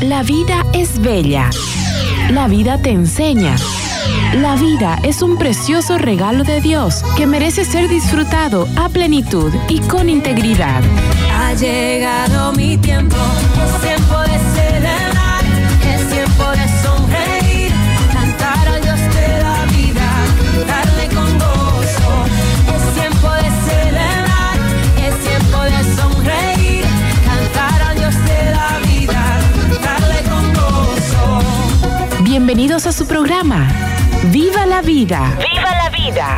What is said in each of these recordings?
La vida es bella. La vida te enseña. La vida es un precioso regalo de Dios que merece ser disfrutado a plenitud y con integridad. Ha llegado mi tiempo, es tiempo de celebrar, es tiempo de sonreír, cantar al Dios de la vida, darle con gozo. Es tiempo de celebrar, es tiempo de sonreír, cantar al Dios de la vida, darle con gozo. Bienvenidos a su programa, ¡Viva la vida! ¡Viva la vida!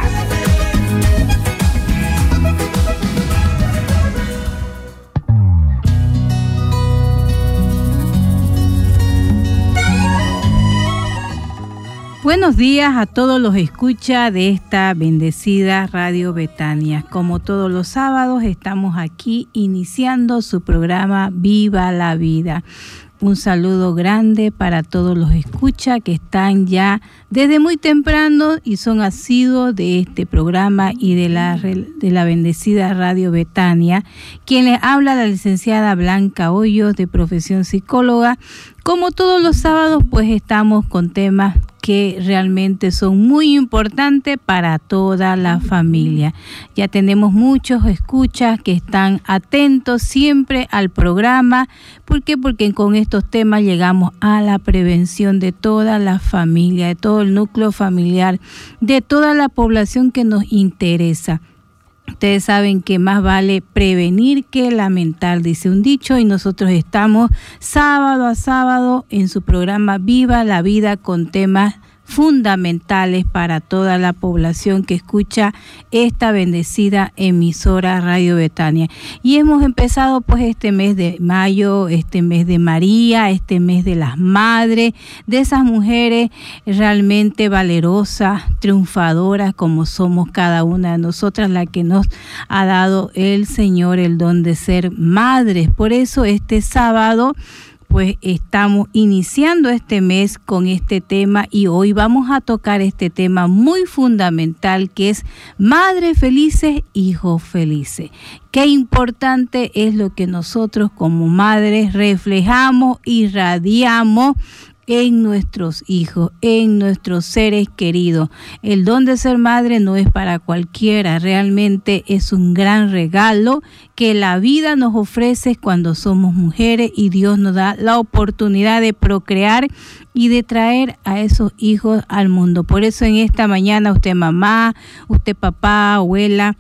Buenos días a todos los escuchas de esta bendecida Radio Betania. Como todos los sábados estamos aquí iniciando su programa Viva la Vida. Un saludo grande para todos los escuchas que están ya desde muy temprano y son asiduos de este programa y de la bendecida Radio Betania. Quien les habla, la licenciada Blanca Hoyos, de profesión psicóloga. Como todos los sábados, pues estamos con temas que realmente son muy importantes para toda la familia. Ya tenemos muchos escuchas que están atentos siempre al programa. ¿Por qué? Porque con estos temas llegamos a la prevención de toda la familia, de todo el núcleo familiar, de toda la población que nos interesa. Ustedes saben que más vale prevenir que lamentar, dice un dicho, y nosotros estamos sábado a sábado en su programa Viva la Vida con temas fundamentales para toda la población que escucha esta bendecida emisora Radio Betania. Y hemos empezado pues este mes de mayo, este mes de María, este mes de las madres, de esas mujeres realmente valerosas, triunfadoras como somos cada una de nosotras, la que nos ha dado el Señor el don de ser madres. Por eso este sábado pues estamos iniciando este mes con este tema y hoy vamos a tocar este tema muy fundamental que es madres felices, hijos felices. Qué importante es lo que nosotros como madres reflejamos, irradiamos en nuestros hijos, en nuestros seres queridos. El don de ser madre no es para cualquiera, realmente es un gran regalo que la vida nos ofrece cuando somos mujeres y Dios nos da la oportunidad de procrear y de traer a esos hijos al mundo. Por eso en esta mañana usted mamá, usted papá, abuela,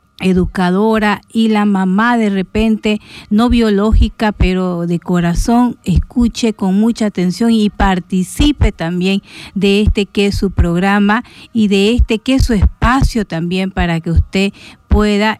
educadora y la mamá de repente no biológica pero de corazón, escuche con mucha atención y participe también de este que es su programa y de este que es su espacio también para que usted pueda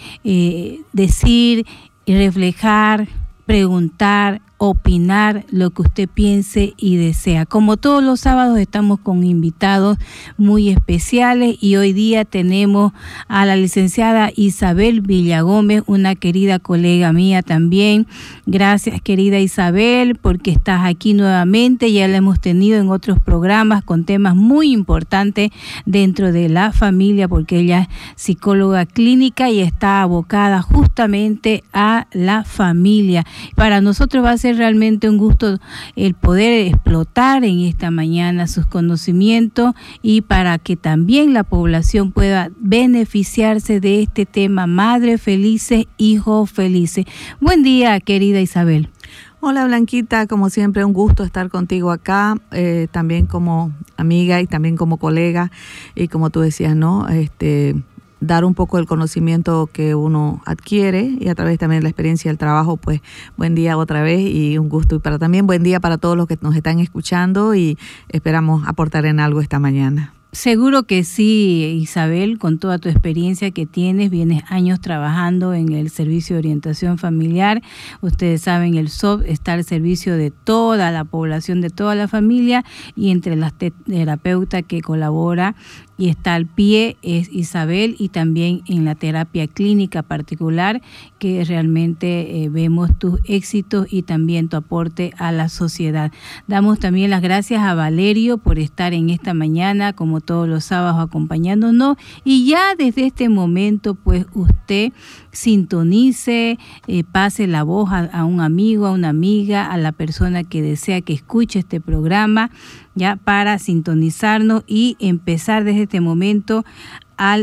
decir y reflejar, preguntar, opinar lo que usted piense y desea. Como todos los sábados estamos con invitados muy especiales y hoy día tenemos a la licenciada Isabel Villagómez, una querida colega mía también. Gracias, querida Isabel, porque estás aquí nuevamente. Ya la hemos tenido en otros programas con temas muy importantes dentro de la familia, porque ella es psicóloga clínica y está abocada justamente a la familia. Para nosotros va a ser realmente un gusto el poder explotar en esta mañana sus conocimientos y para que también la población pueda beneficiarse de este tema, madres felices, hijos felices. Buen día, querida Isabel. Hola Blanquita, como siempre un gusto estar contigo acá, también como amiga y también como colega y como tú decías, ¿no? Dar un poco del conocimiento que uno adquiere y a través también de la experiencia del trabajo, pues buen día otra vez y un gusto. Y también buen día para todos los que nos están escuchando y esperamos aportar en algo esta mañana. Seguro que sí, Isabel, con toda tu experiencia que tienes, vienes años trabajando en el servicio de orientación familiar. Ustedes saben, el SOF está al servicio de toda la población, de toda la familia, y entre las terapeutas que colabora y está al pie es Isabel, y también en la terapia clínica particular, que realmente vemos tus éxitos y también tu aporte a la sociedad. Damos también las gracias a Valerio por estar en esta mañana como como todos los sábados acompañándonos, y ya desde este momento pues usted sintonice, pase la voz a un amigo, a una amiga, a la persona que desea que escuche este programa, ya para sintonizarnos y empezar desde este momento al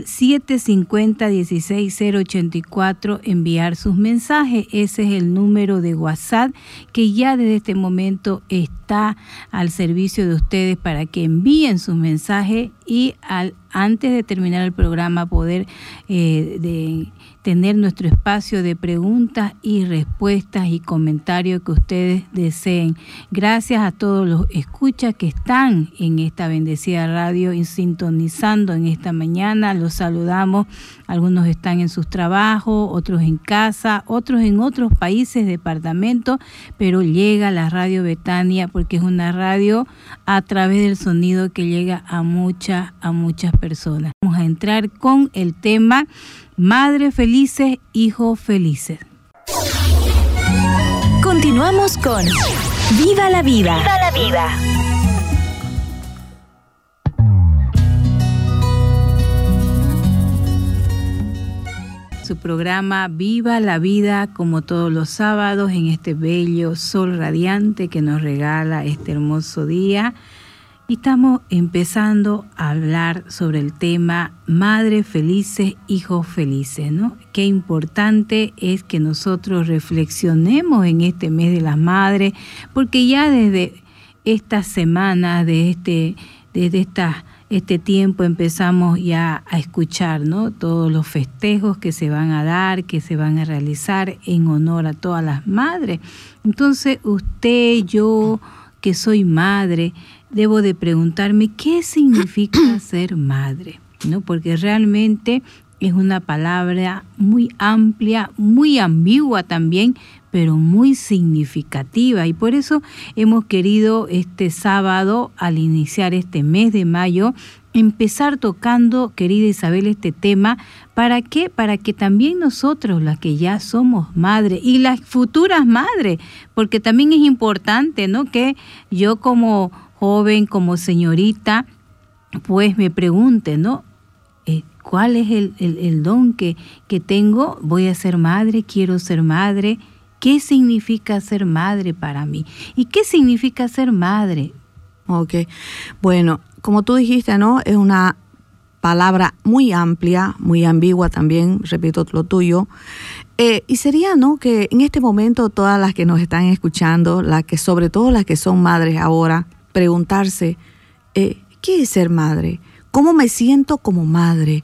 750-16084 enviar sus mensajes. Ese es el número de WhatsApp que ya desde este momento está al servicio de ustedes para que envíen sus mensajes y antes de terminar el programa poder tener nuestro espacio de preguntas y respuestas y comentarios que ustedes deseen. Gracias a todos los escuchas que están en esta bendecida radio y sintonizando en esta mañana. Los saludamos. Algunos están en sus trabajos, otros en casa, otros en otros países, departamentos, pero llega la Radio Betania porque es una radio a través del sonido que llega a muchas personas. Vamos a entrar con el tema Madres felices, hijos felices. Continuamos con Viva la Vida. Viva la vida. Su programa Viva la Vida, como todos los sábados, en este bello sol radiante que nos regala este hermoso día. Y estamos empezando a hablar sobre el tema Madres felices, hijos felices, ¿no? Qué importante es que nosotros reflexionemos en este mes de las madres, porque ya desde estas semanas, desde este tiempo empezamos ya a escuchar, ¿no? Todos los festejos que se van a dar, que se van a realizar en honor a todas las madres. Entonces usted, yo, que soy madre, debo de preguntarme qué significa ser madre, ¿no? Porque realmente es una palabra muy amplia, muy ambigua también, pero muy significativa. Y por eso hemos querido este sábado, al iniciar este mes de mayo, empezar tocando, querida Isabel, este tema. ¿Para qué? Para que también nosotros, las que ya somos madres y las futuras madres, porque también es importante, ¿no? Que yo como joven, como señorita, pues me pregunte, ¿no? ¿Cuál es el don que tengo? ¿Voy a ser madre? ¿Quiero ser madre? ¿Qué significa ser madre para mí? ¿Y qué significa ser madre? Ok, bueno, como tú dijiste, ¿no? Es una palabra muy amplia, muy ambigua también, repito lo tuyo. Y sería, ¿no? Que en este momento todas las que nos están escuchando, sobre todo las que son madres ahora, preguntarse, ¿qué es ser madre? ¿Cómo me siento como madre?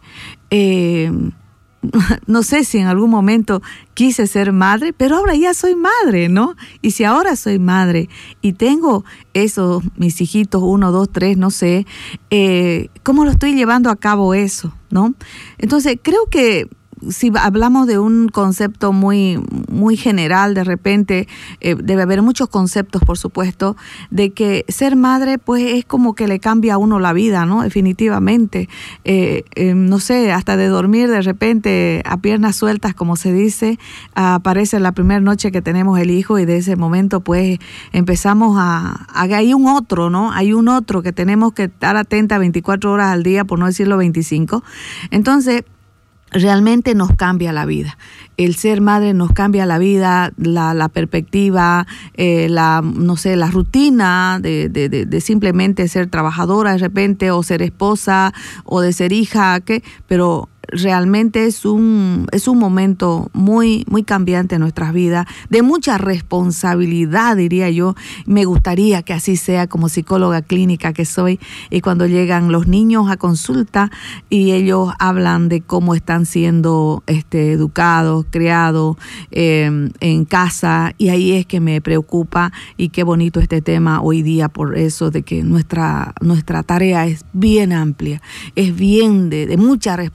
No sé si en algún momento quise ser madre, pero ahora ya soy madre, ¿no? Y si ahora soy madre y tengo esos, mis hijitos, 1, 2, 3, no sé, ¿cómo lo estoy llevando a cabo eso, no? Entonces, creo que si hablamos de un concepto muy, muy general, de repente debe haber muchos conceptos, por supuesto, de que ser madre pues es como que le cambia a uno la vida, ¿no? Definitivamente. No sé, hasta de dormir de repente a piernas sueltas, como se dice, aparece la primera noche que tenemos el hijo y de ese momento pues empezamos hay un otro, ¿no? Hay un otro que tenemos que estar atenta 24 horas al día, por no decirlo 25. Entonces, realmente nos cambia la vida. El ser madre nos cambia la vida, la perspectiva, la rutina de simplemente ser trabajadora de repente, o ser esposa, o de ser hija, pero realmente es un momento muy, muy cambiante en nuestras vidas, de mucha responsabilidad, diría yo. Me gustaría que así sea, como psicóloga clínica que soy, y cuando llegan los niños a consulta y ellos hablan de cómo están siendo educados, criados en casa, y ahí es que me preocupa, y qué bonito este tema hoy día, por eso de que nuestra tarea es bien amplia, es bien de mucha responsabilidad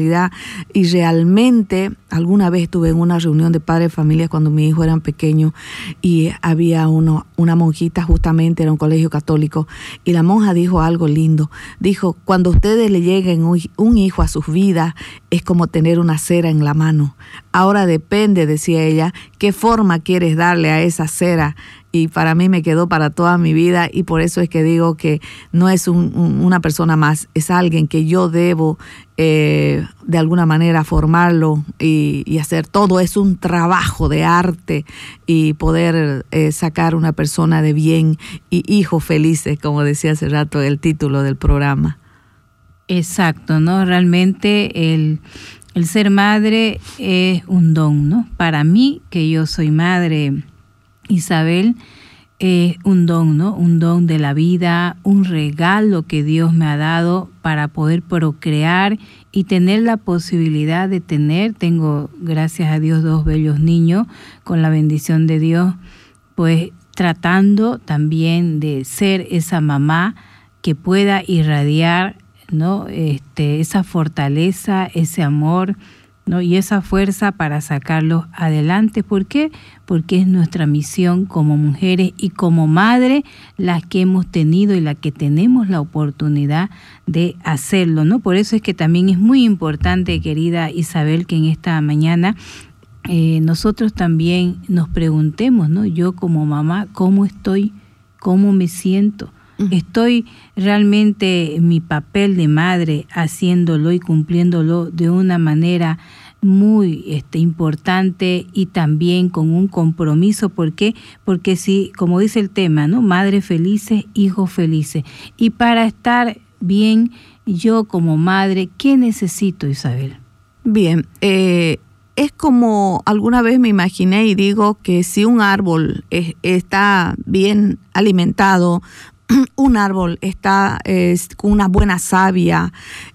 responsabilidad. Y realmente, alguna vez estuve en una reunión de padres de familia cuando mis hijos eran pequeños y había una monjita, justamente era un colegio católico, y la monja dijo algo lindo. Dijo, cuando ustedes le lleguen un hijo a sus vidas, es como tener una cera en la mano. Ahora depende, decía ella, qué forma quieres darle a esa cera. Y para mí me quedó para toda mi vida, y por eso es que digo que no es una persona más, es alguien que yo debo de alguna manera formarlo y hacer todo. Es un trabajo de arte y poder sacar una persona de bien y hijos felices, como decía hace rato el título del programa. Exacto, ¿no? Realmente el ser madre es un don, ¿no? Para mí, que yo soy madre, Isabel, es un don, ¿no? Un don de la vida, un regalo que Dios me ha dado para poder procrear y tener la posibilidad de tengo, gracias a Dios, 2 bellos niños, con la bendición de Dios, pues tratando también de ser esa mamá que pueda irradiar, ¿no? Esa fortaleza, ese amor, ¿no? Y esa fuerza para sacarlos adelante. ¿Por qué? Porque es nuestra misión como mujeres y como madres las que hemos tenido y las que tenemos la oportunidad de hacerlo, ¿no? Por eso es que también es muy importante, querida Isabel, que en esta mañana nosotros también nos preguntemos, ¿no? Yo como mamá, ¿cómo estoy? ¿Cómo me siento? ¿Estoy realmente mi papel de madre haciéndolo y cumpliéndolo de una manera muy importante y también con un compromiso? ¿Por qué? Porque si, como dice el tema, ¿no? Madres felices, hijos felices. Y para estar bien, yo como madre, ¿qué necesito, Isabel? Bien, es como alguna vez me imaginé y digo que si un árbol está bien alimentado, un árbol está con una buena savia,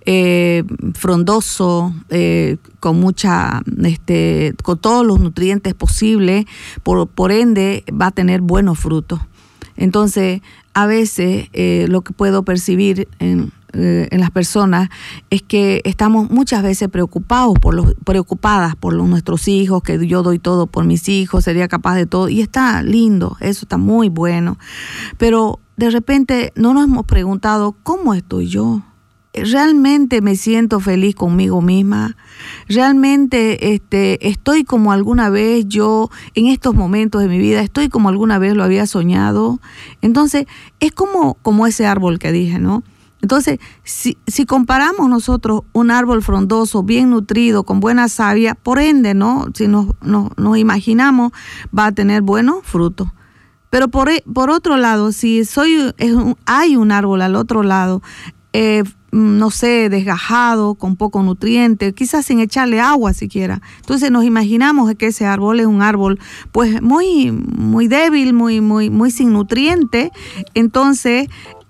frondoso, con mucha, con todos los nutrientes posibles, por ende va a tener buenos frutos. Entonces, a veces lo que puedo percibir en las personas es que estamos muchas veces preocupadas por nuestros hijos, que yo doy todo por mis hijos, sería capaz de todo, y está lindo, eso está muy bueno, pero de repente no nos hemos preguntado ¿cómo estoy yo? ¿Realmente me siento feliz conmigo misma? ¿Realmente estoy como alguna vez yo en estos momentos de mi vida, estoy como alguna vez lo había soñado? Entonces es como ese árbol que dije, ¿no? Entonces, si comparamos nosotros un árbol frondoso, bien nutrido, con buena savia, por ende, ¿no? Si nos imaginamos, va a tener buenos frutos. Pero por otro lado, si hay un árbol al otro lado, no sé, desgajado, con poco nutriente, quizás sin echarle agua siquiera. Entonces nos imaginamos que ese árbol es un árbol pues muy, muy débil, muy sin nutriente. Entonces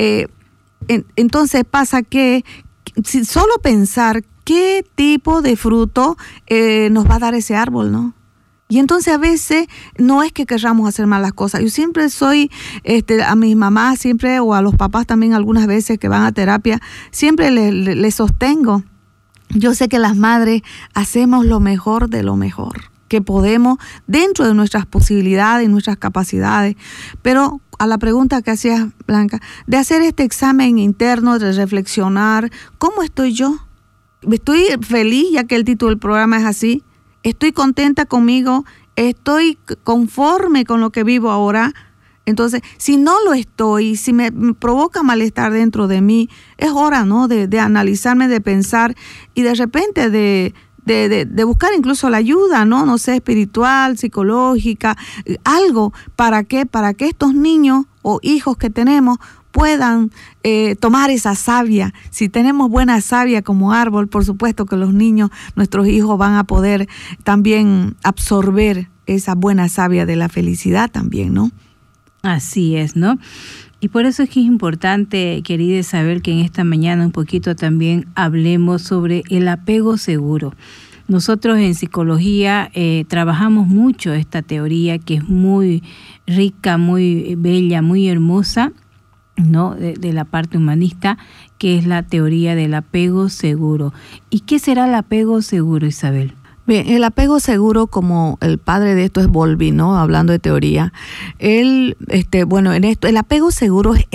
pasa que si solo pensar qué tipo de fruto nos va a dar ese árbol, ¿no? Y entonces a veces no es que queramos hacer malas cosas. Yo siempre a mis mamás siempre, o a los papás también algunas veces que van a terapia, siempre les sostengo. Yo sé que las madres hacemos lo mejor de lo mejor que podemos dentro de nuestras posibilidades y nuestras capacidades. Pero a la pregunta que hacías, Blanca, de hacer este examen interno, de reflexionar, ¿cómo estoy yo? ¿Estoy feliz, ya que el título del programa es así? ¿Estoy contenta conmigo? ¿Estoy conforme con lo que vivo ahora? Entonces, si no lo estoy, si me provoca malestar dentro de mí, es hora, ¿no? de analizarme, de pensar y de repente de buscar incluso la ayuda, no sé, espiritual, psicológica, algo. ¿Para qué? Para que estos niños o hijos que tenemos puedan tomar esa savia. Si tenemos buena savia como árbol, por supuesto que los niños, nuestros hijos, van a poder también absorber esa buena savia de la felicidad también, ¿no? Así es, ¿no? Y por eso es que es importante, querida Isabel, que en esta mañana un poquito también hablemos sobre el apego seguro. Nosotros en psicología trabajamos mucho esta teoría que es muy rica, muy bella, muy hermosa, ¿no? de la parte humanista, que es la teoría del apego seguro. ¿Y qué será el apego seguro, Isabel? Bien, el apego seguro, como el padre de esto es Bowlby, ¿no? Hablando de teoría, él, en esto, el apego seguro es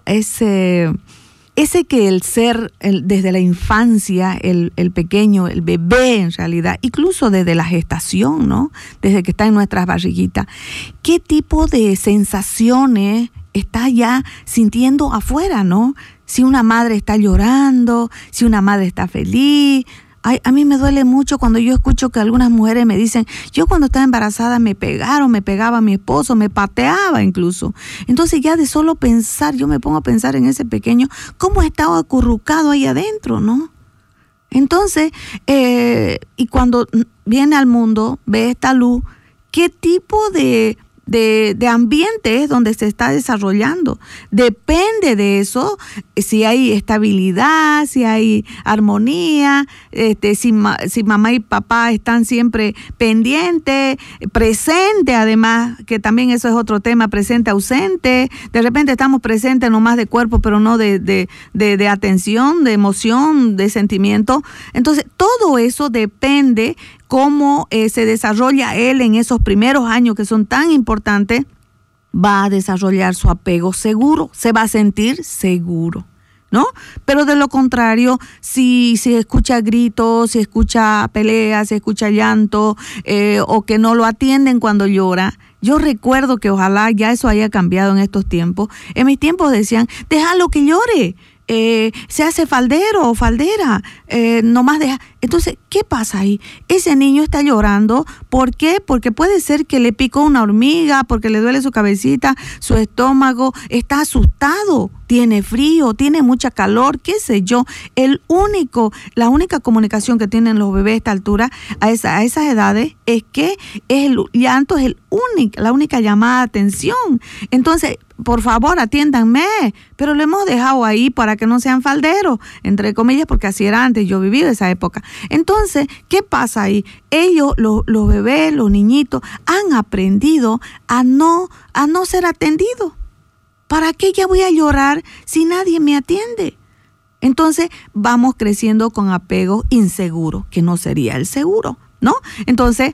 ese que el ser, desde la infancia, el pequeño, el bebé en realidad, incluso desde la gestación, ¿no? Desde que está en nuestras barriguitas, ¿qué tipo de sensaciones está ya sintiendo afuera, ¿no? Si una madre está llorando, si una madre está feliz. A mí me duele mucho cuando yo escucho que algunas mujeres me dicen, yo cuando estaba embarazada me pegaba a mi esposo, me pateaba incluso. Entonces ya de solo pensar, yo me pongo a pensar en ese pequeño, cómo estaba acurrucado ahí adentro, ¿no? Entonces, y cuando viene al mundo, ve esta luz, ¿qué tipo de ambiente es donde se está desarrollando? Depende de eso, si hay estabilidad, si hay armonía, si mamá y papá están siempre pendientes, presente además, que también eso es otro tema, presente, ausente. De repente estamos presentes nomás de cuerpo, pero no de atención, de emoción, de sentimiento. Entonces, todo eso depende cómo se desarrolla él en esos primeros años que son tan importantes. Va a desarrollar su apego seguro, se va a sentir seguro, ¿no? Pero de lo contrario, si escucha gritos, si escucha peleas, si escucha llanto, o que no lo atienden cuando llora. Yo recuerdo que ojalá ya eso haya cambiado en estos tiempos. En mis tiempos decían, déjalo que llore. Se hace faldero o faldera, nomás deja. Entonces, ¿qué pasa ahí? Ese niño está llorando. ¿Por qué? Porque puede ser que le picó una hormiga, porque le duele su cabecita, su estómago, está asustado, tiene frío, tiene mucha calor, qué sé yo. La única comunicación que tienen los bebés a esta altura, a esas edades, es que el llanto es la única llamada de atención. Entonces, por favor, atiéndanme, pero lo hemos dejado ahí para que no sean falderos, entre comillas, porque así era antes, yo viví esa época. Entonces, ¿qué pasa ahí? Ellos, los bebés, los niñitos, han aprendido a no ser atendidos. ¿Para qué ya voy a llorar si nadie me atiende? Entonces, vamos creciendo con apego inseguro, que no sería el seguro, ¿no? Entonces,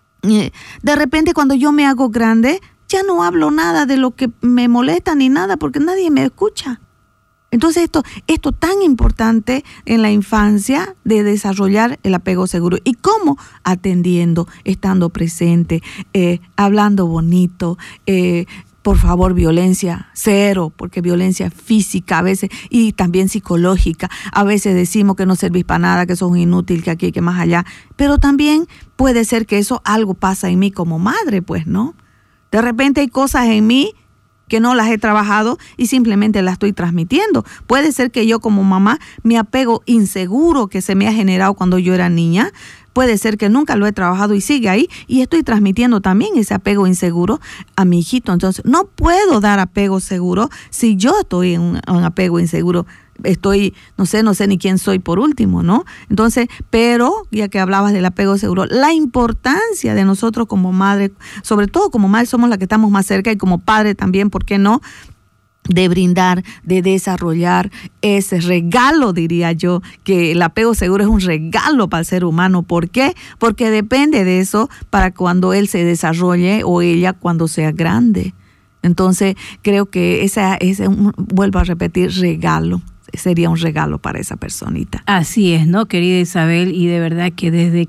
de repente cuando yo me hago grande, ya no hablo nada de lo que me molesta ni nada porque nadie me escucha. Entonces esto tan importante en la infancia de desarrollar el apego seguro. ¿Y cómo? Atendiendo, estando presente, hablando bonito, por favor, violencia cero, porque violencia física a veces y también psicológica. A veces decimos que no servís para nada, que sos un inútil, que aquí, que más allá. Pero también puede ser que eso algo pasa en mí como madre, pues, ¿no? De repente hay cosas en mí que no las he trabajado y simplemente las estoy transmitiendo. Puede ser que yo como mamá, mi apego inseguro que se me ha generado cuando yo era niña, puede ser que nunca lo he trabajado y sigue ahí y estoy transmitiendo también ese apego inseguro a mi hijito. Entonces, no puedo dar apego seguro si yo estoy en un apego inseguro. No sé ni quién soy por último, ¿no? Entonces, pero ya que hablabas del apego seguro, la importancia de nosotros como madre, sobre todo como madre somos la que estamos más cerca y como padre también, ¿por qué no? De brindar, de desarrollar ese regalo, diría yo, que el apego seguro es un regalo para el ser humano. ¿Por qué? Porque depende de eso para cuando él se desarrolle o ella cuando sea grande. Entonces, creo que vuelvo a repetir, regalo. Sería un regalo para esa personita. Así es, ¿no, querida Isabel? Y de verdad que desde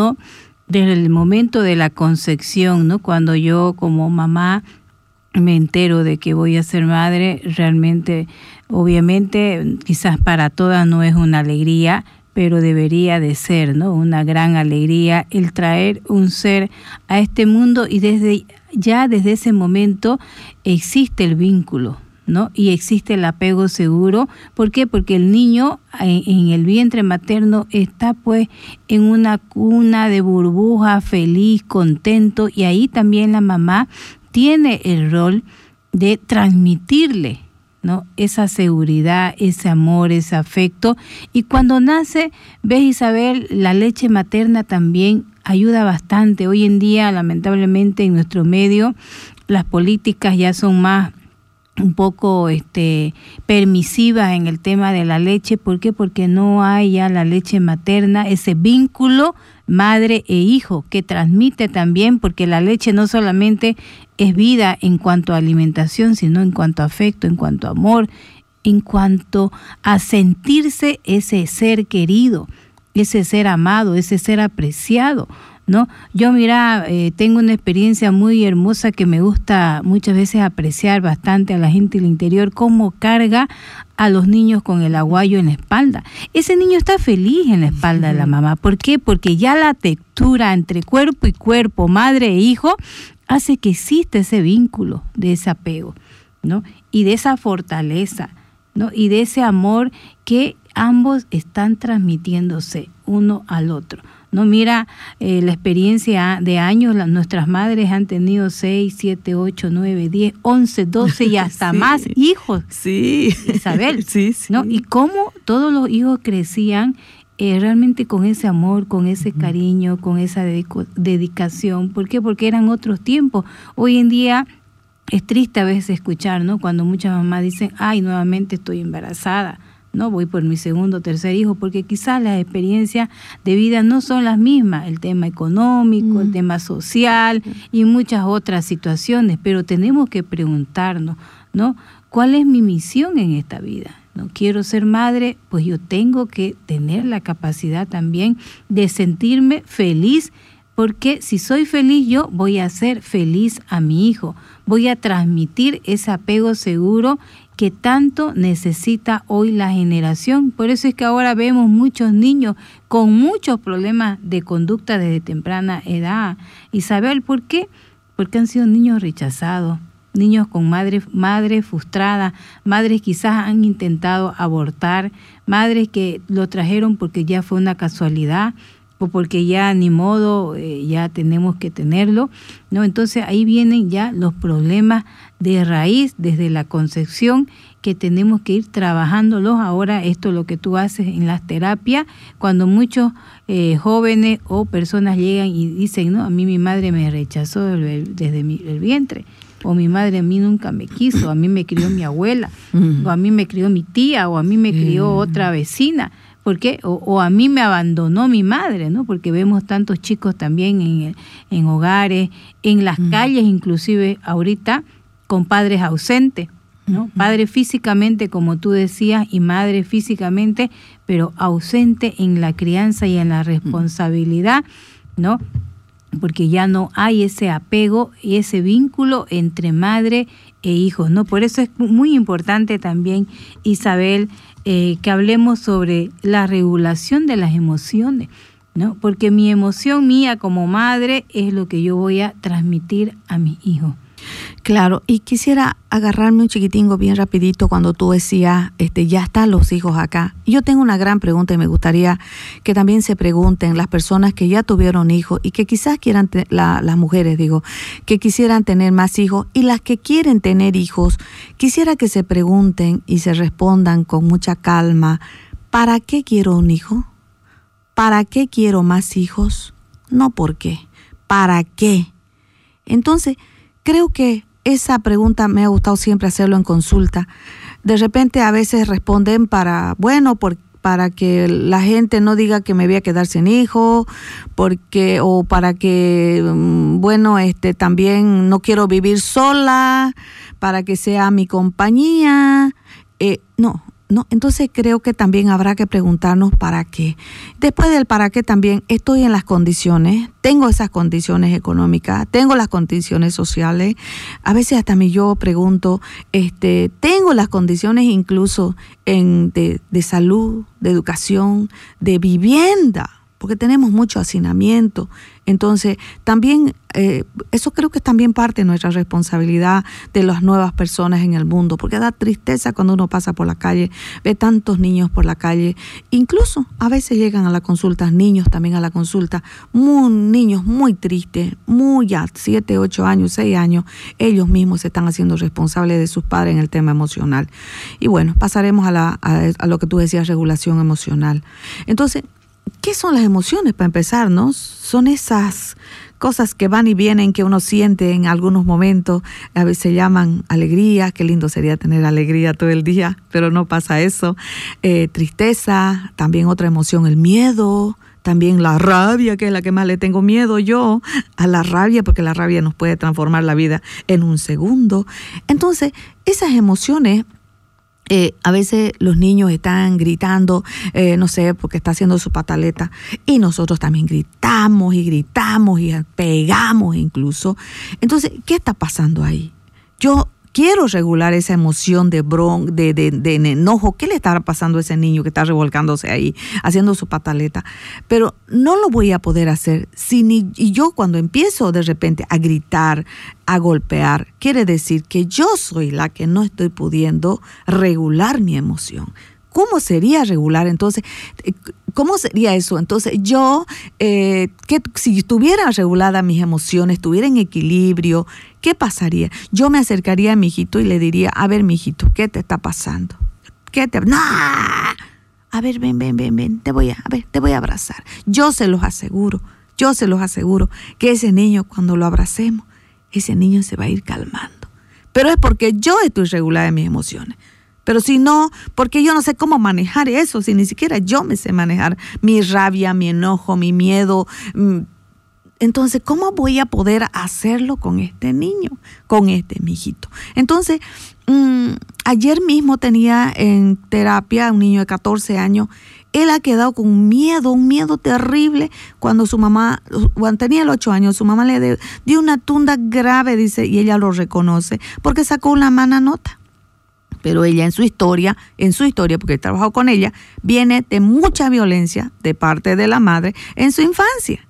el momento de la concepción, ¿no? Cuando yo como mamá me entero de que voy a ser madre, realmente, obviamente, quizás para todas no es una alegría, pero debería de ser, ¿no? Una gran alegría el traer un ser a este mundo y desde ese momento existe el vínculo, ¿no? Y existe el apego seguro. ¿Por qué? Porque el niño en el vientre materno está pues en una cuna de burbuja, feliz, contento, y ahí también la mamá tiene el rol de transmitirle, ¿no? Esa seguridad, ese amor, ese afecto. Y cuando nace, ves, Isabel, la leche materna también ayuda bastante. Hoy en día, lamentablemente, en nuestro medio, las políticas ya son más un poco permisivas en el tema de la leche. ¿Por qué? Porque no hay ya la leche materna, ese vínculo madre e hijo que transmite también, porque la leche no solamente es vida en cuanto a alimentación, sino en cuanto a afecto, en cuanto a amor, en cuanto a sentirse ese ser querido, ese ser amado, ese ser apreciado, ¿no? Yo, mira, tengo una experiencia muy hermosa que me gusta muchas veces apreciar bastante a la gente del interior, cómo carga a los niños con el aguayo en la espalda. Ese niño está feliz en la espalda de la mamá. ¿Por qué? Porque ya la textura entre cuerpo y cuerpo, madre e hijo, hace que exista ese vínculo de ese apego, ¿no? Y de esa fortaleza, ¿no? Y de ese amor que ambos están transmitiéndose uno al otro. No, mira, la experiencia de años, nuestras madres han tenido 6, 7, 8, 9, 10, 11, 12 y hasta sí, más hijos. Sí. Isabel, sí, sí. ¿no? Y cómo todos los hijos crecían realmente con ese amor, con ese cariño, con esa dedicación. ¿Por qué? Porque eran otros tiempos. Hoy en día es triste a veces escuchar, ¿no? Cuando muchas mamás dicen, ay, nuevamente estoy embarazada, no, voy por mi segundo o tercer hijo, porque quizás las experiencias de vida no son las mismas, el tema económico, el tema social y muchas otras situaciones, pero tenemos que preguntarnos, ¿no? ¿Cuál es mi misión en esta vida? ¿No quiero ser madre? Pues yo tengo que tener la capacidad también de sentirme feliz, porque si soy feliz yo voy a hacer feliz a mi hijo, voy a transmitir ese apego seguro que tanto necesita hoy la generación. Por eso es que ahora vemos muchos niños con muchos problemas de conducta desde temprana edad. Isabel, ¿por qué? Porque han sido niños rechazados, niños con madres frustradas, madres quizás han intentado abortar, madres que lo trajeron porque ya fue una casualidad, o porque ya ni modo, ya tenemos que tenerlo, ¿no? Entonces ahí vienen ya los problemas de raíz desde la concepción, que tenemos que ir trabajándolos. Ahora esto es lo que tú haces en las terapias, cuando muchos jóvenes o personas llegan y dicen, no, a mí mi madre me rechazó desde el vientre, o mi madre a mí nunca me quiso, a mí me crió mi abuela, o a mí me crió mi tía, o a mí me crió otra vecina. ¿Por qué? O a mí me abandonó mi madre, ¿no? Porque vemos tantos chicos también en hogares, en las calles, inclusive ahorita, con padres ausentes, ¿no? Padre físicamente, como tú decías, y madre físicamente, pero ausente en la crianza y en la responsabilidad, ¿no? Porque ya no hay ese apego y ese vínculo entre madre e hijos, ¿no? Por eso es muy importante también, Isabel, que hablemos sobre la regulación de las emociones, ¿no? Porque mi emoción mía como madre es lo que yo voy a transmitir a mis hijos. Claro, y quisiera agarrarme un chiquitingo bien rapidito cuando tú decías, ya están los hijos acá. Yo tengo una gran pregunta y me gustaría que también se pregunten las personas que ya tuvieron hijos y que quizás quieran, las mujeres digo, que quisieran tener más hijos, y las que quieren tener hijos, quisiera que se pregunten y se respondan con mucha calma, ¿para qué quiero un hijo? ¿Para qué quiero más hijos? No por qué, ¿para qué? Entonces, creo que esa pregunta me ha gustado siempre hacerlo en consulta. De repente a veces responden para que la gente no diga que me voy a quedar sin hijo, o para que, también no quiero vivir sola, para que sea mi compañía. No, entonces creo que también habrá que preguntarnos para qué. Después del para qué también estoy en las condiciones, tengo esas condiciones económicas, tengo las condiciones sociales. A veces hasta yo pregunto, tengo las condiciones incluso de salud, de educación, de vivienda, porque tenemos mucho hacinamiento. Entonces, también, eso creo que es también parte de nuestra responsabilidad de las nuevas personas en el mundo, porque da tristeza cuando uno pasa por la calle, ve tantos niños por la calle, incluso a veces llegan a la consulta, niños también a la consulta, niños muy tristes, muy ya, 7, 8 años, 6 años, ellos mismos se están haciendo responsables de sus padres en el tema emocional. Y bueno, pasaremos a lo que tú decías, regulación emocional. Entonces, ¿qué son las emociones para empezar, no? Son esas cosas que van y vienen, que uno siente en algunos momentos, a veces se llaman alegría, qué lindo sería tener alegría todo el día, pero no pasa eso. Tristeza, también otra emoción, el miedo, también la rabia, que es la que más le tengo miedo yo, a la rabia, porque la rabia nos puede transformar la vida en un segundo. Entonces, esas emociones, a veces los niños están gritando, no sé, porque está haciendo su pataleta, y nosotros también gritamos y pegamos incluso. Entonces, ¿qué está pasando ahí? Yo quiero regular esa emoción de enojo. ¿Qué le estará pasando a ese niño que está revolcándose ahí, haciendo su pataleta? Pero no lo voy a poder hacer y yo cuando empiezo de repente a gritar, a golpear, quiere decir que yo soy la que no estoy pudiendo regular mi emoción. ¿Cómo sería regular entonces? ¿Cómo sería eso? Entonces yo, si estuviera regulada mis emociones, estuviera en equilibrio, ¿qué pasaría? Yo me acercaría a mi hijito y le diría, a ver, mi hijito, ¿qué te está pasando? ¡No! A ver, ven, te voy a abrazar. Yo se los aseguro que ese niño, cuando lo abracemos, ese niño se va a ir calmando. Pero es porque yo estoy regulada en mis emociones. Pero si no, porque yo no sé cómo manejar eso, si ni siquiera yo me sé manejar mi rabia, mi enojo, mi miedo. Entonces, ¿cómo voy a poder hacerlo con este niño, con este mijito? Entonces, ayer mismo tenía en terapia un niño de 14 años. Él ha quedado con un miedo terrible cuando tenía 8 años, su mamá le dio una tunda grave, dice, y ella lo reconoce, porque sacó una mala nota. Pero ella en su historia, porque he trabajado con ella, viene de mucha violencia de parte de la madre en su infancia.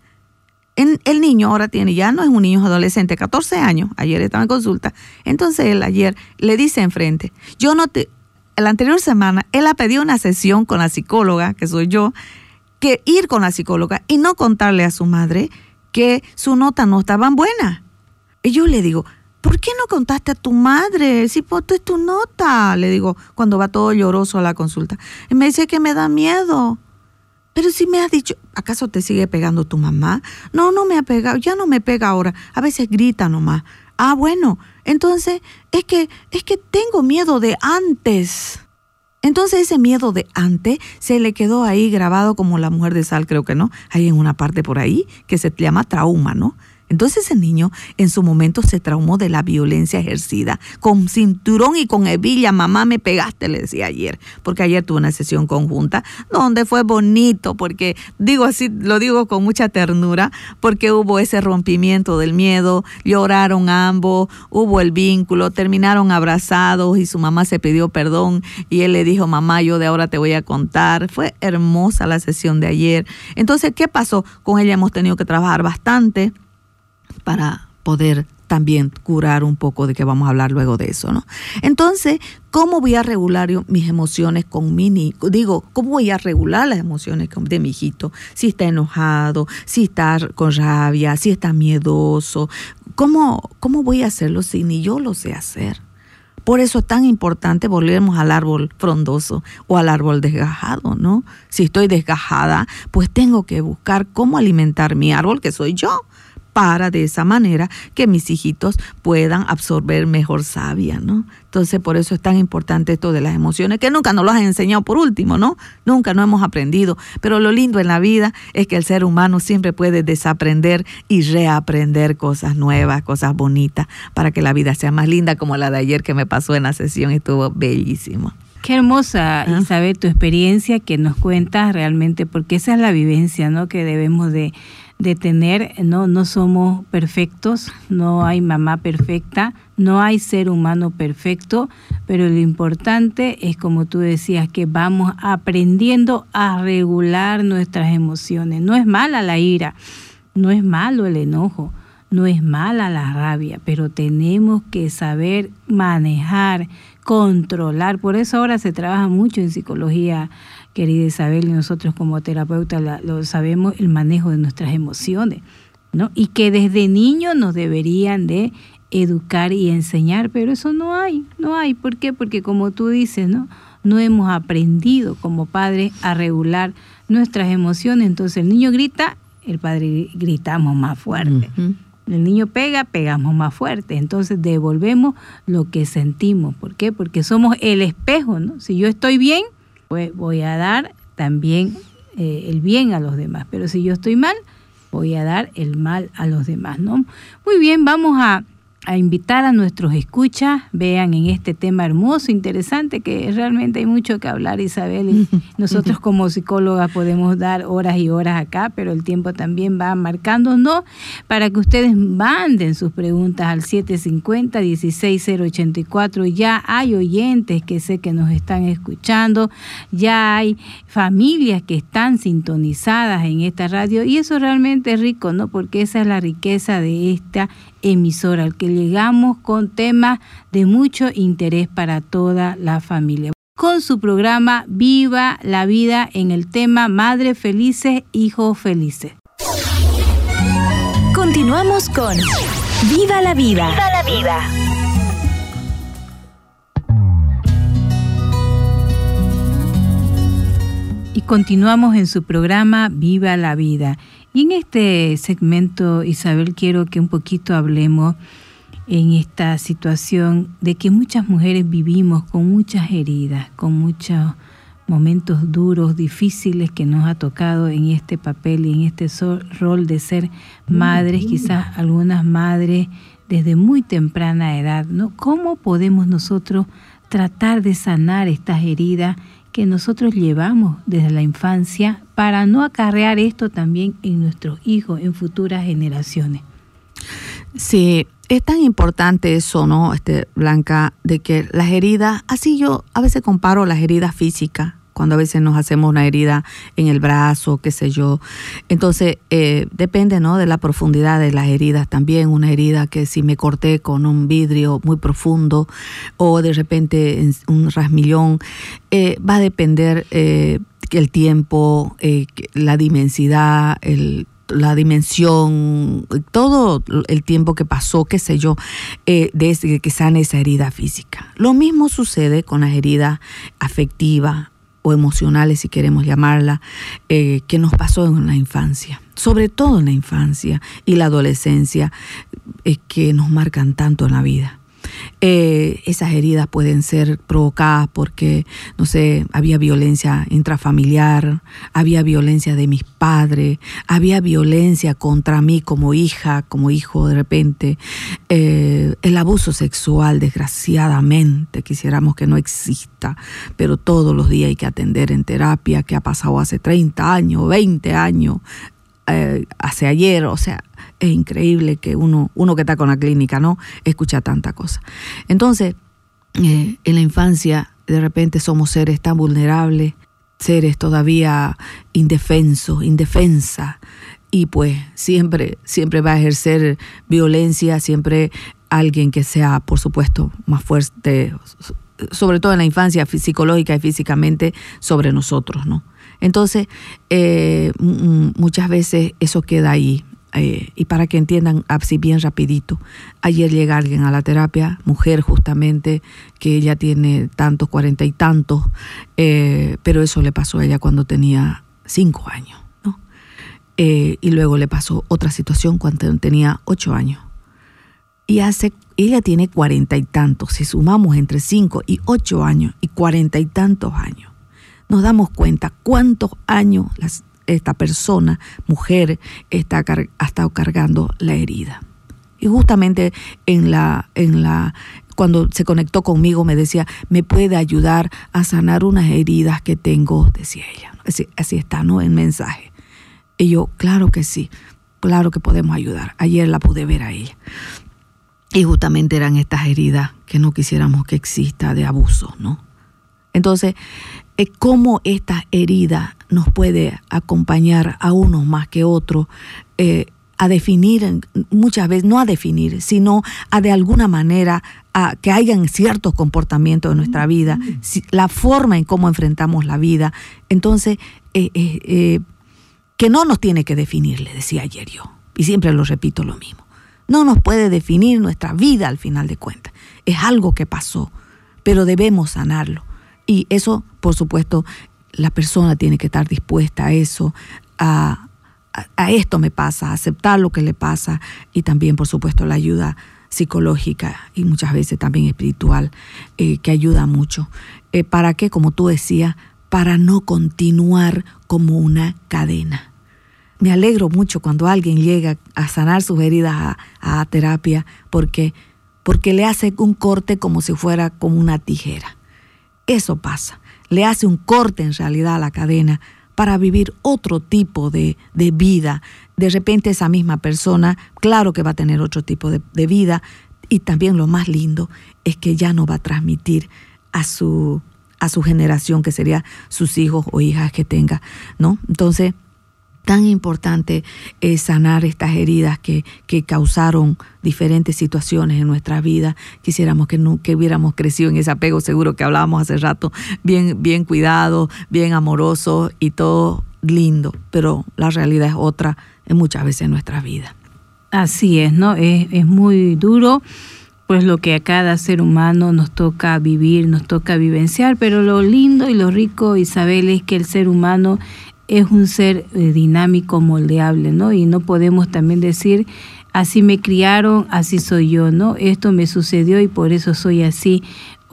El niño ahora ya no es un niño, es adolescente, 14 años, ayer estaba en consulta. Entonces él ayer le dice enfrente, la anterior semana él ha pedido una sesión con la psicóloga, que soy yo, que ir con la psicóloga y no contarle a su madre que su nota no estaba buena. Y yo le digo, ¿por qué no contaste a tu madre? Si es tu nota, le digo, cuando va todo lloroso a la consulta. Y me dice que me da miedo. Pero si me has dicho, ¿acaso te sigue pegando tu mamá? No me ha pegado, ya no me pega ahora. A veces grita nomás. Ah, bueno, entonces es que tengo miedo de antes. Entonces ese miedo de antes se le quedó ahí grabado como la mujer de sal, creo que no. Hay en una parte por ahí que se llama trauma, ¿no? Entonces ese niño en su momento se traumó de la violencia ejercida, con cinturón y con hebilla. Mamá, me pegaste, le decía ayer, porque ayer tuve una sesión conjunta donde fue bonito, porque lo digo con mucha ternura, porque hubo ese rompimiento del miedo, lloraron ambos, hubo el vínculo, terminaron abrazados y su mamá se pidió perdón y él le dijo, mamá, yo de ahora te voy a contar. Fue hermosa la sesión de ayer. Entonces, ¿qué pasó? Con ella hemos tenido que trabajar bastante para poder también curar un poco, de que vamos a hablar luego de eso, ¿no? Entonces, ¿cómo voy a regular mis emociones con ¿cómo voy a regular las emociones de mi hijito? Si está enojado, si está con rabia, si está miedoso. ¿Cómo voy a hacerlo si ni yo lo sé hacer? Por eso es tan importante, volvemos al árbol frondoso o al árbol desgajado, ¿no? Si estoy desgajada, pues tengo que buscar cómo alimentar mi árbol, que soy yo, para de esa manera que mis hijitos puedan absorber mejor savia, ¿no? Entonces, por eso es tan importante esto de las emociones, que nunca nos lo han enseñado por último, ¿no? Nunca no hemos aprendido. Pero lo lindo en la vida es que el ser humano siempre puede desaprender y reaprender cosas nuevas, cosas bonitas, para que la vida sea más linda, como la de ayer que me pasó en la sesión, estuvo bellísimo. Qué hermosa, Isabel, tu experiencia que nos cuentas realmente, porque esa es la vivencia, ¿no?, que debemos de tener. No somos perfectos, no hay mamá perfecta, no hay ser humano perfecto, pero lo importante es, como tú decías, que vamos aprendiendo a regular nuestras emociones. No es mala la ira, no es malo el enojo, no es mala la rabia, pero tenemos que saber manejar, controlar. Por eso ahora se trabaja mucho en psicología, querida Isabel, y nosotros como terapeutas lo sabemos, el manejo de nuestras emociones, ¿no? Y que desde niños nos deberían de educar y enseñar, pero eso no hay. ¿Por qué? Porque como tú dices, ¿no?, no hemos aprendido como padres a regular nuestras emociones. Entonces el niño grita, el padre gritamos más fuerte. El niño pega, pegamos más fuerte. Entonces devolvemos lo que sentimos. ¿Por qué? Porque somos el espejo, ¿no? Si yo estoy bien, pues voy a dar también el bien a los demás. Pero si yo estoy mal, voy a dar el mal a los demás, ¿no? Muy bien, vamos a invitar a nuestros escuchas, vean en este tema hermoso, interesante, que realmente hay mucho que hablar, Isabel, y nosotros como psicólogas podemos dar horas y horas acá, pero el tiempo también va marcándonos para que ustedes manden sus preguntas al 750-16084. Ya hay oyentes que sé que nos están escuchando, ya hay familias que están sintonizadas en esta radio, y eso realmente es rico, ¿no? Porque esa es la riqueza de esta emisora, al que llegamos con temas de mucho interés para toda la familia. Con su programa Viva la Vida en el tema Madres Felices, Hijos Felices. Continuamos con Viva la Vida. Viva la Vida. Y continuamos en su programa Viva la Vida. Y en este segmento, Isabel, quiero que un poquito hablemos en esta situación de que muchas mujeres vivimos con muchas heridas, con muchos momentos duros, difíciles que nos ha tocado en este papel y en este rol de ser madres, quizás algunas madres desde muy temprana edad, ¿no? ¿Cómo podemos nosotros tratar de sanar estas heridas que nosotros llevamos desde la infancia para no acarrear esto también en nuestros hijos, en futuras generaciones? Sí, es tan importante eso, ¿no, Blanca? De que las heridas, así yo a veces comparo las heridas físicas, cuando a veces nos hacemos una herida en el brazo, qué sé yo. Entonces, depende, ¿no?, de la profundidad de las heridas también. Una herida que si me corté con un vidrio muy profundo o de repente un rasmillón, va a depender el tiempo, la dimensidad, la dimensión, todo el tiempo que pasó, qué sé yo, desde que sane esa herida física. Lo mismo sucede con las heridas afectivas o emocionales, si queremos llamarla, que nos pasó en la infancia, sobre todo en la infancia y la adolescencia, que nos marcan tanto en la vida. Esas heridas pueden ser provocadas porque, no sé, había violencia intrafamiliar, había violencia de mis padres, había violencia contra mí como hija, como hijo de repente, el abuso sexual, desgraciadamente, quisiéramos que no exista, pero todos los días hay que atender en terapia, que ha pasado hace 30 años, 20 años, hace ayer, o sea, es increíble que uno que está con la clínica, ¿no?, escucha tanta cosa. Entonces, en la infancia, de repente somos seres tan vulnerables, seres todavía indefensos, indefensa, y pues siempre va a ejercer violencia, siempre alguien que sea, por supuesto, más fuerte, sobre todo en la infancia, psicológica y físicamente, sobre nosotros, ¿no? Entonces, muchas veces eso queda ahí. Y para que entiendan así bien rapidito, ayer llega alguien a la terapia, mujer justamente, que ella tiene tantos, 40 y tantos, pero eso le pasó a ella cuando tenía 5 años, ¿no? Y luego le pasó otra situación cuando tenía 8 años. Y ella tiene 40 y tantos, si sumamos entre 5 y 8 años y 40 y tantos años, nos damos cuenta cuántos años esta persona, mujer, ha estado cargando la herida. Y justamente cuando se conectó conmigo me decía, ¿me puede ayudar a sanar unas heridas que tengo?, decía ella. Así está, ¿no?, el mensaje. Y yo, claro que sí, claro que podemos ayudar. Ayer la pude ver a ella. Y justamente eran estas heridas que no quisiéramos que exista, de abuso, ¿no? Entonces, cómo esta herida nos puede acompañar a unos más que otros, a definir, muchas veces, no a definir, sino a de alguna manera a que hayan ciertos comportamientos en nuestra vida, la forma en cómo enfrentamos la vida. Entonces, que no nos tiene que definir, le decía ayer yo, y siempre lo repito lo mismo. No nos puede definir nuestra vida al final de cuentas. Es algo que pasó, pero debemos sanarlo. Y eso, por supuesto, la persona tiene que estar dispuesta a eso, a esto me pasa, a aceptar lo que le pasa, y también, por supuesto, la ayuda psicológica y muchas veces también espiritual, que ayuda mucho. ¿Para qué? Como tú decías, para no continuar como una cadena. Me alegro mucho cuando alguien llega a sanar sus heridas a terapia, porque le hace un corte como si fuera como una tijera. Eso pasa. Le hace un corte en realidad a la cadena para vivir otro tipo de vida. De repente esa misma persona, claro que va a tener otro tipo de vida, y también lo más lindo es que ya no va a transmitir a su generación, que sería sus hijos o hijas que tenga, ¿no? Entonces, tan importante es sanar estas heridas que causaron diferentes situaciones en nuestra vida. Quisiéramos que hubiéramos crecido en ese apego seguro que hablábamos hace rato, bien cuidado, bien amoroso y todo lindo, pero la realidad es otra muchas veces en nuestra vida. Así es, ¿no? Es muy duro, pues lo que a cada ser humano nos toca vivir, nos toca vivenciar, pero lo lindo y lo rico, Isabel, es que el ser humano es un ser dinámico, moldeable, ¿no? Y no podemos también decir, así me criaron, así soy yo, ¿no? Esto me sucedió y por eso soy así.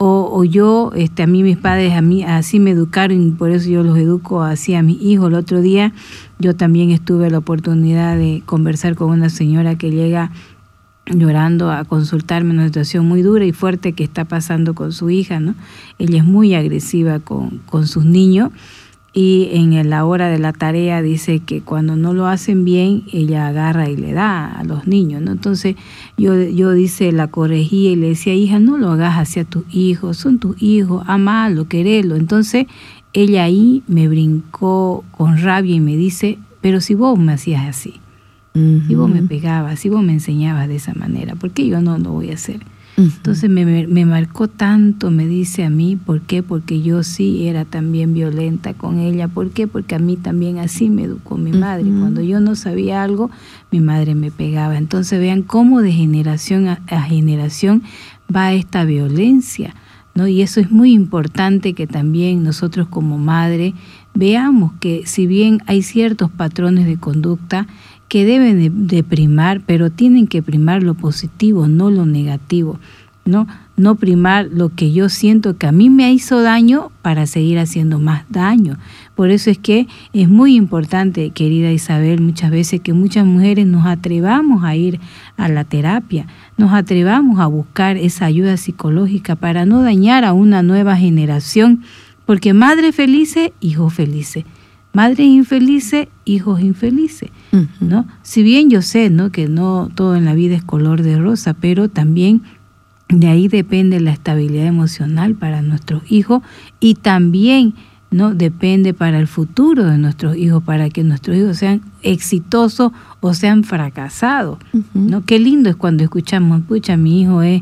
O yo, a mí mis padres, así me educaron y por eso yo los educo así a mis hijos. El otro día yo también tuve la oportunidad de conversar con una señora que llega llorando a consultarme una situación muy dura y fuerte que está pasando con su hija, ¿no? Ella es muy agresiva con sus niños. Y en la hora de la tarea dice que cuando no lo hacen bien, ella agarra y le da a los niños, ¿no? Entonces yo la corregía y le decía, hija, no lo hagas hacia tus hijos, son tus hijos, amalo, querelo. Entonces ella ahí me brincó con rabia y me dice, pero si vos me hacías así, si vos me pegabas, si vos me enseñabas de esa manera, ¿por qué yo no lo voy a hacer? Entonces me marcó tanto, me dice a mí, ¿por qué? Porque yo sí era también violenta con ella. ¿Por qué? Porque a mí también así me educó mi madre. Cuando yo no sabía algo, mi madre me pegaba. Entonces vean cómo de generación a generación va esta violencia, ¿no? Y eso es muy importante que también nosotros como madre veamos que si bien hay ciertos patrones de conducta que deben de primar, pero tienen que primar lo positivo, no lo negativo, no primar lo que yo siento que a mí me hizo daño para seguir haciendo más daño. Por eso es que es muy importante, querida Isabel, muchas veces que muchas mujeres nos atrevamos a ir a la terapia, nos atrevamos a buscar esa ayuda psicológica para no dañar a una nueva generación, porque madres felices, hijos felices. Madres infelices, hijos infelices, ¿no? Si bien yo sé, ¿no?, que no todo en la vida es color de rosa, pero también de ahí depende la estabilidad emocional para nuestros hijos y también, ¿no?, depende para el futuro de nuestros hijos, para que nuestros hijos sean exitosos o sean fracasados, ¿no? Qué lindo es cuando escuchamos, pucha, mi hijo es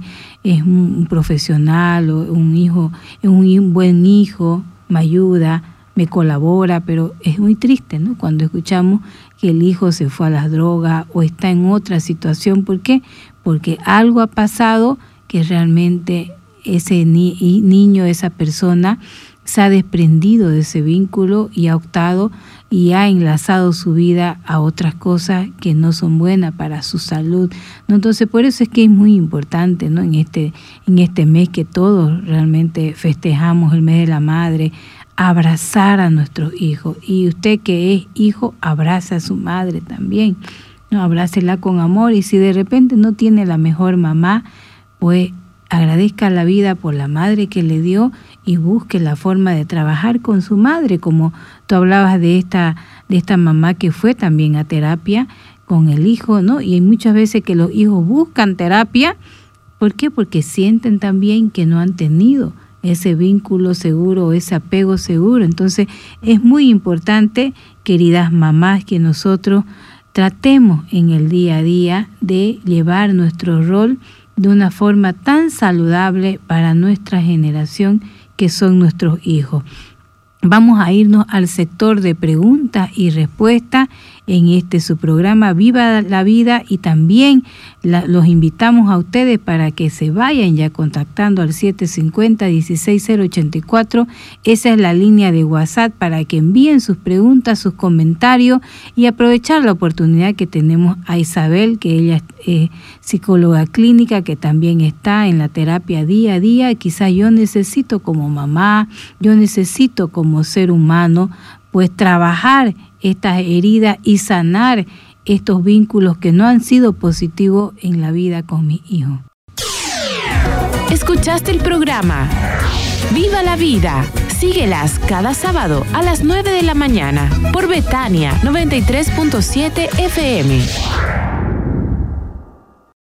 un profesional, o un hijo, es un buen hijo, me ayuda, me colabora, pero es muy triste, ¿no?, cuando escuchamos que el hijo se fue a las drogas o está en otra situación. ¿Por qué? Porque algo ha pasado que realmente ese niño, esa persona, se ha desprendido de ese vínculo y ha optado y ha enlazado su vida a otras cosas que no son buenas para su salud, ¿no? Entonces, por eso es que es muy importante, ¿no?, en este mes que todos realmente festejamos el mes de la madre, abrazar a nuestros hijos. Y usted que es hijo, abraza a su madre también, ¿no? Abrácela con amor, y si de repente no tiene la mejor mamá, pues agradezca la vida por la madre que le dio y busque la forma de trabajar con su madre, como tú hablabas de esta mamá que fue también a terapia con el hijo, ¿no? Y hay muchas veces que los hijos buscan terapia. ¿Por qué? Porque sienten también que no han tenido ese vínculo seguro, ese apego seguro. Entonces es muy importante, queridas mamás, que nosotros tratemos en el día a día de llevar nuestro rol de una forma tan saludable para nuestra generación, que son nuestros hijos. Vamos a irnos al sector de preguntas y respuestas en su programa Viva la Vida, y también los invitamos a ustedes para que se vayan ya contactando al 750-16084. Esa es la línea de WhatsApp para que envíen sus preguntas, sus comentarios, y aprovechar la oportunidad que tenemos a Isabel, que ella es psicóloga clínica, que también está en la terapia día a día. Quizás yo necesito como mamá, yo necesito como ser humano, pues trabajar estas heridas y sanar estos vínculos que no han sido positivos en la vida con mi hijo. Escuchaste el programa Viva la Vida. Síguelas cada sábado a las 9 de la mañana por Betania 93.7 FM.